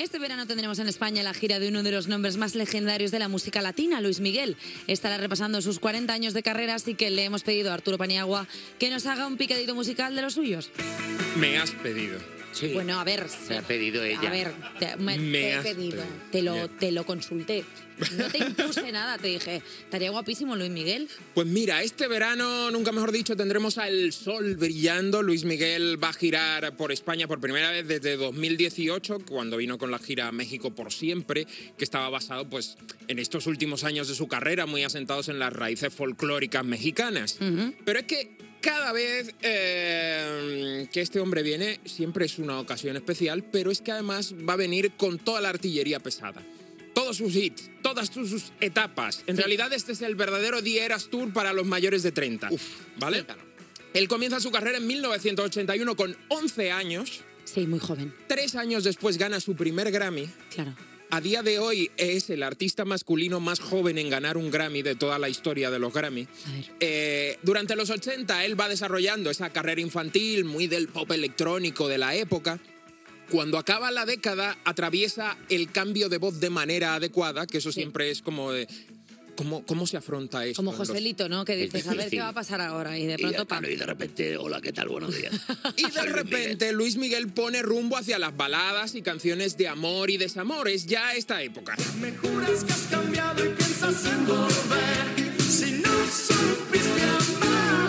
Este verano tendremos en España la gira de uno de los nombres más legendarios de la música latina, Luis Miguel. Estará repasando sus 40 años de carrera, así que le hemos pedido a Arturo Paniagua que nos haga un picadito musical de los suyos. Me has pedido. Sí. Bueno, a ver. Me ha pedido ella. A ver, te he pedido. Te lo consulté. No te impuse nada, te dije, estaría guapísimo Luis Miguel. Pues mira, este verano, nunca mejor dicho, tendremos al sol brillando. Luis Miguel va a girar por España por primera vez desde 2018, cuando vino con la gira México por Siempre, que estaba basado pues en estos últimos años de su carrera, muy asentados en las raíces folclóricas mexicanas. Pero es que cada vez que este hombre viene, siempre es una ocasión especial, pero es que además va a venir con toda la artillería pesada. Todos sus hits, todas sus etapas. En realidad este es el verdadero The Eras Tour para los mayores de 30. ¿Vale? Sí, claro. Él comienza su carrera en 1981 con 11 años. Sí, muy joven. 3 años después gana su primer Grammy. Claro. A día de hoy es el artista masculino más joven en ganar un Grammy de toda la historia de los Grammy. Durante los 80 él va desarrollando esa carrera infantil, muy del pop electrónico de la época. Cuando acaba la década, atraviesa el cambio de voz de manera adecuada, que eso siempre es como de... ¿Cómo se afronta esto? Como Joselito, ¿no? Que dices, a ver qué va a pasar ahora. Y de pronto... Y de repente, hola, ¿qué tal? Buenos días. Y de repente Luis Miguel pone rumbo hacia las baladas y canciones de amor y desamor. Es ya esta época. Me juras que has cambiado y piensas en volver. Si no supiste amar,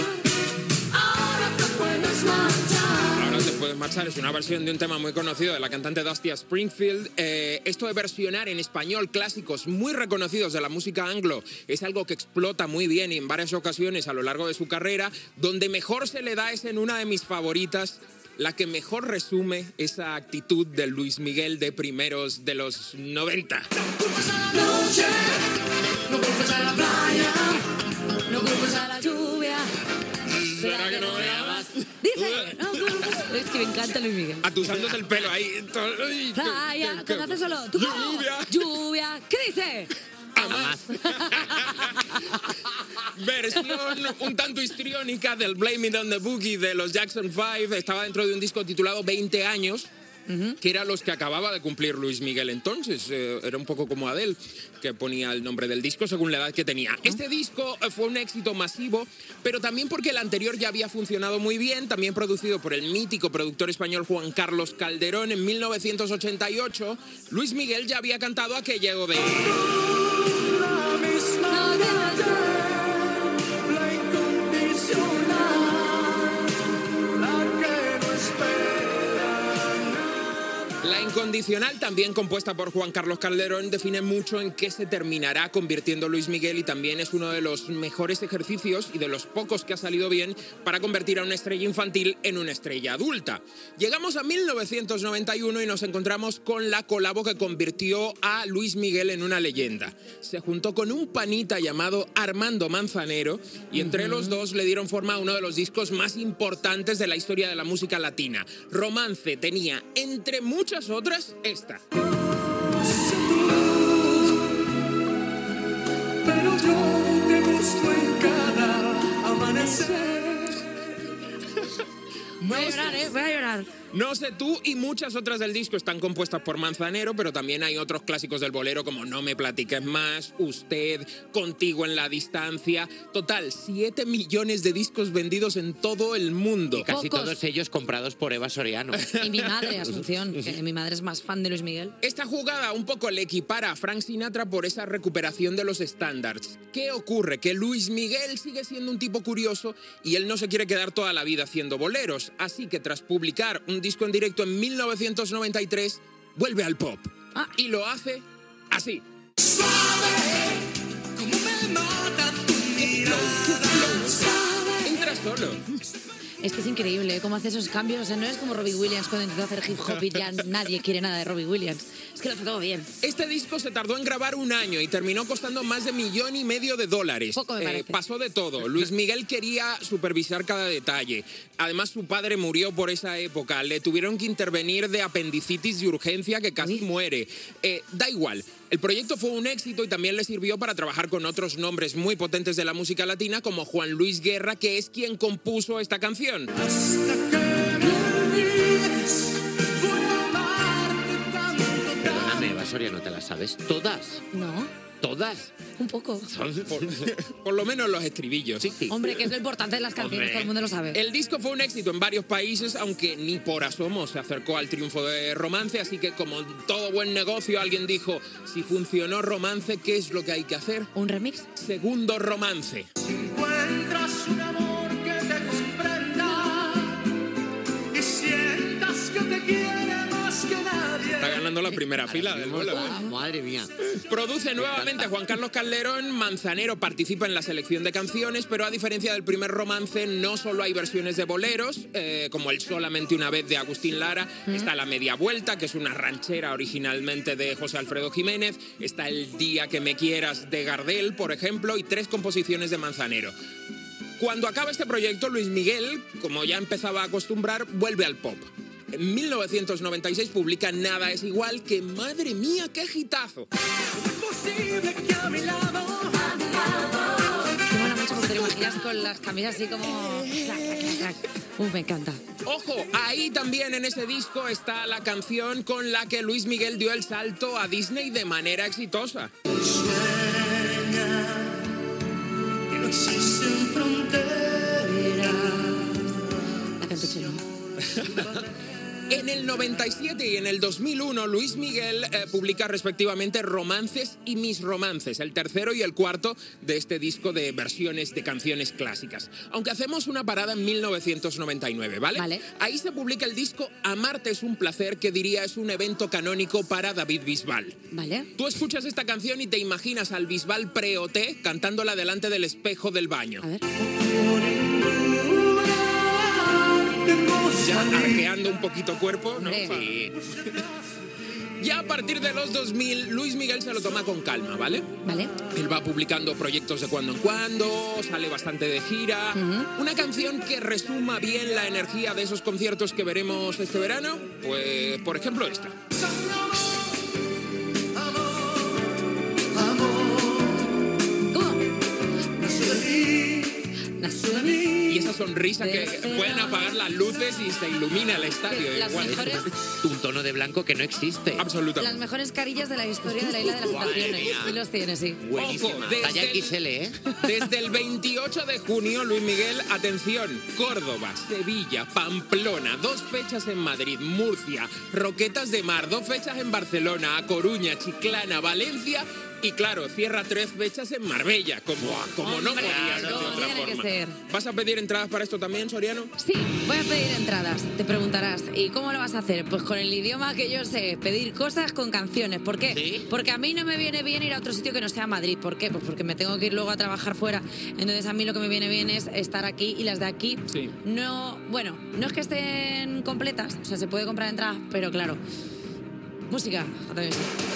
ahora te puedes marchar. Puedes marchar es una versión de un tema muy conocido de la cantante Dusty Springfield. Esto de versionar en español clásicos muy reconocidos de la música anglo es algo que explota muy bien y en varias ocasiones a lo largo de su carrera. Donde mejor se le da es en una de mis favoritas, la que mejor resume esa actitud de Luis Miguel de primeros de los 90. No culpes a la noche, no culpes a la playa, no culpes a la lluvia. ¿Será que no me amas? Dice, no culpes. Es que me encanta Luis Miguel. Atusándote el pelo ahí. Playa, ¿qué haces solo? Lluvia. ¿Qué dice? Amas. Versión un tanto histriónica del Blame It on the Boogie de los Jackson 5. Estaba dentro de un disco titulado 20 años. Que eran los que acababa de cumplir Luis Miguel entonces. Era un poco como Adele, que ponía el nombre del disco según la edad que tenía. Este disco fue un éxito masivo, pero también porque el anterior ya había funcionado muy bien, también producido por el mítico productor español Juan Carlos Calderón en 1988. Luis Miguel ya había cantado aquello de... La misma de ayer, la incondicional, la que no espera. La Incondicional, también compuesta por Juan Carlos Calderón, define mucho en qué se terminará convirtiendo Luis Miguel y también es uno de los mejores ejercicios y de los pocos que ha salido bien para convertir a una estrella infantil en una estrella adulta. Llegamos a 1991 y nos encontramos con la colabo que convirtió a Luis Miguel en una leyenda. Se juntó con un panita llamado Armando Manzanero y entre los dos le dieron forma a uno de los discos más importantes de la historia de la música latina. Romance tenía, entre muchas otras, esta. Pero yo te busco en cada amanecer. Voy a llorar. No sé tú y muchas otras del disco están compuestas por Manzanero, pero también hay otros clásicos del bolero como No me platiques más, Usted, Contigo en la distancia. Total, 7 millones de discos vendidos en todo el mundo. Y casi todos ellos comprados por Eva Soriano. Y mi madre, Asunción, que mi madre es más fan de Luis Miguel. Esta jugada un poco le equipara a Frank Sinatra por esa recuperación de los estándares. ¿Qué ocurre? Que Luis Miguel sigue siendo un tipo curioso y él no se quiere quedar toda la vida haciendo boleros. Así que tras publicar un disco en directo en 1993, vuelve al pop. Y lo hace así. Suave, como me mata tu mirada. Suave. Entra solo. Es que es increíble cómo hace esos cambios. O sea, no es como Robbie Williams cuando intentó hacer hip hop y ya nadie quiere nada de Robbie Williams. Es que lo hace todo bien. Este disco se tardó en grabar 1 año y terminó costando más de $1,5 millones. Poco me parece. Pasó de todo. Luis Miguel quería supervisar cada detalle. Además, su padre murió por esa época. Le tuvieron que intervenir de apendicitis de urgencia que casi muere. Da igual. El proyecto fue un éxito y también le sirvió para trabajar con otros nombres muy potentes de la música latina como Juan Luis Guerra, que es quien compuso esta canción. Hasta que me olvides, voy a amarte tanto Eva Soriano, ¿te las sabes? ¿Todas? No, ¿Todas? un poco. Por lo menos los estribillos. Sí. Hombre, que es lo importante de las canciones, Hombre. todo el mundo lo sabe. El disco fue un éxito en varios países, aunque ni por asomo se acercó al triunfo de Romance, así que como todo buen negocio, alguien dijo, si funcionó Romance, ¿qué es lo que hay que hacer? ¿Un remix? Segundo Romance. Encuentras un amor que te comprenda y sientas que te quiere más que nadie. Está ganando la primera fila del vuelo. Ah, madre mía. Produce nuevamente Juan Carlos Calderón. Manzanero participa en la selección de canciones, pero a diferencia del primer Romance, no solo hay versiones de boleros, como el Solamente una vez de Agustín Lara, está La Media Vuelta, que es una ranchera originalmente de José Alfredo Jiménez, está El Día que me quieras de Gardel, por ejemplo, y 3 composiciones de Manzanero. Cuando acaba este proyecto, Luis Miguel, como ya empezaba a acostumbrar, vuelve al pop. En 1996 publica Nada es igual, que madre mía, qué hitazo. Imposible que a mi lado. Me mola mucho porque te lo imaginas con las camisas así como... clac, clac, clac, clac. Me encanta. Ojo, ahí también en ese disco está la canción con la que Luis Miguel dio el salto a Disney de manera exitosa. Sueña que no existen fronteras. La canto Chelo. En el 97 y en el 2001, Luis Miguel publica respectivamente Romances y Mis Romances, el tercero y el cuarto de este disco de versiones de canciones clásicas. Aunque hacemos una parada en 1999, ¿vale? Vale. Ahí se publica el disco Amarte es un placer, que diría es un evento canónico para David Bisbal. ¿Vale? Tú escuchas esta canción y te imaginas al Bisbal pre-OT cantándola delante del espejo del baño. A ver. Ya arqueando un poquito cuerpo, ¿no? Hombre. Sí. Ya a partir de los 2000, Luis Miguel se lo toma con calma, ¿vale? ¿Vale? Él va publicando proyectos de cuando en cuando, sale bastante de gira. Una canción que resuma bien la energía de esos conciertos que veremos este verano, pues, por ejemplo, esta. ¿Cómo? Nació de mí. Y esa sonrisa que pueden apagar las luces y se ilumina el estadio. Las igual. mejores, Un tono de blanco que no existe. las Absolutamente. mejores carillas de la historia de la Isla de las Tentaciones. Y los tiene, sí. Buenísima. Ojo, desde- Talla XL, ¿eh? Desde el 28 de junio, Luis Miguel, atención, Córdoba, Sevilla, Pamplona, 2 fechas en Madrid, Murcia, Roquetas de Mar, 2 fechas en Barcelona, A Coruña, Chiclana, Valencia y, claro, cierra 3 fechas en Marbella, como no Hombre, podía ser de como otra tiene que forma. ser. ¿Vas a pedir entradas para esto también, Soriano? Sí, voy a pedir entradas. Te preguntarás, ¿y cómo lo vas a hacer? Pues con el idioma que yo sé, pedir cosas con canciones. ¿Por qué? ¿Sí? Porque a mí no me viene bien ir a otro sitio que no sea Madrid. ¿Por qué? Pues porque me tengo que ir luego a trabajar fuera. Entonces a mí lo que me viene bien es estar aquí y las de aquí Sí. no... Bueno, no es que estén completas, o sea, se puede comprar entradas, pero claro, música, también sí.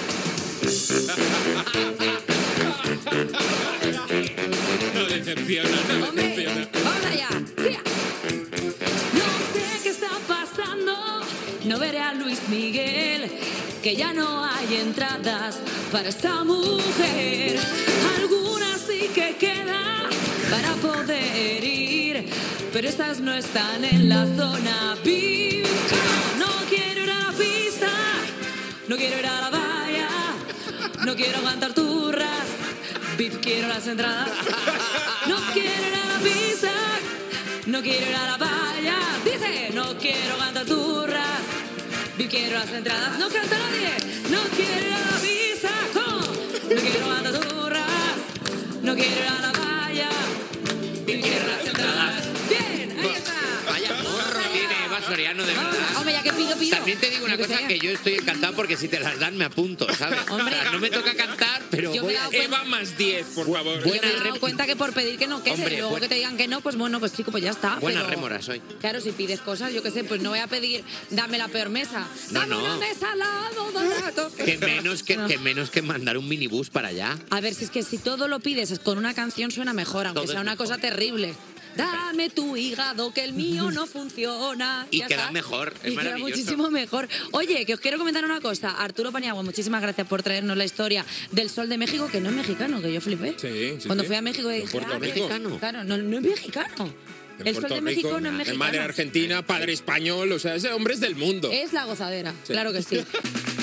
No decepciona, no ¡Hombre! decepciona. ¡Vamos allá! ¡Tira! No sé qué está pasando, no veré a Luis Miguel, que ya no hay entradas para esta mujer. Algunas sí que quedan para poder ir, pero estas no están en la zona VIP. No quiero ir a la pista, no quiero ir a la valla, no quiero aguantar turras. VIP quiero las entradas. No quiero ir a la pista, no quiero ir a la valla. Dice, no quiero aguantar turras. VIP quiero las entradas. No canta nadie. No quiero ir a la pista. ¿Cómo? No quiero aguantar turras. No quiero ir a la valla. VIP quiero las entradas. Bien, ahí está. Vaya morro tiene Eva Soriano, de Vamos, verdad. hombre, ya que pido. También te digo una Lo que cosa, sea. que yo estoy encantado porque si te las dan me apunto, ¿sabes? Hombre. O sea, no me toca cantar, pero Yo me voy he a... dado cuenta- Eva más 10, por favor. Yo Buena me he dado rep- cuenta que por pedir que no quede, Hombre, luego que te digan que no, pues bueno, pues chico, pues ya está. Buena pero, rémora soy. Claro, si pides cosas, yo qué sé, pues no voy a pedir, dame la peor mesa. No, Dame no. una mesa al lado, barato. Que menos que, No. que menos que mandar un minibús para allá. A ver, si es que si todo lo pides con una canción suena mejor, aunque Todo sea es una mejor. cosa terrible. Dame tu hígado, que el mío no funciona. Y Ya queda está. mejor, es y queda maravilloso. muchísimo mejor. Oye, que os quiero comentar una cosa. Arturo Paniagua, muchísimas gracias por traernos la historia del Sol de México, que no es mexicano, que yo flipé. Sí, sí, Cuando sí. fui a México En dije, Puerto ah, Rico. mexicano. Claro, no es mexicano. En El Sol Puerto de México Rico, no es de mexicano. madre argentina, padre español, o sea, ese hombre es del mundo. Es la gozadera, Sí. claro que sí.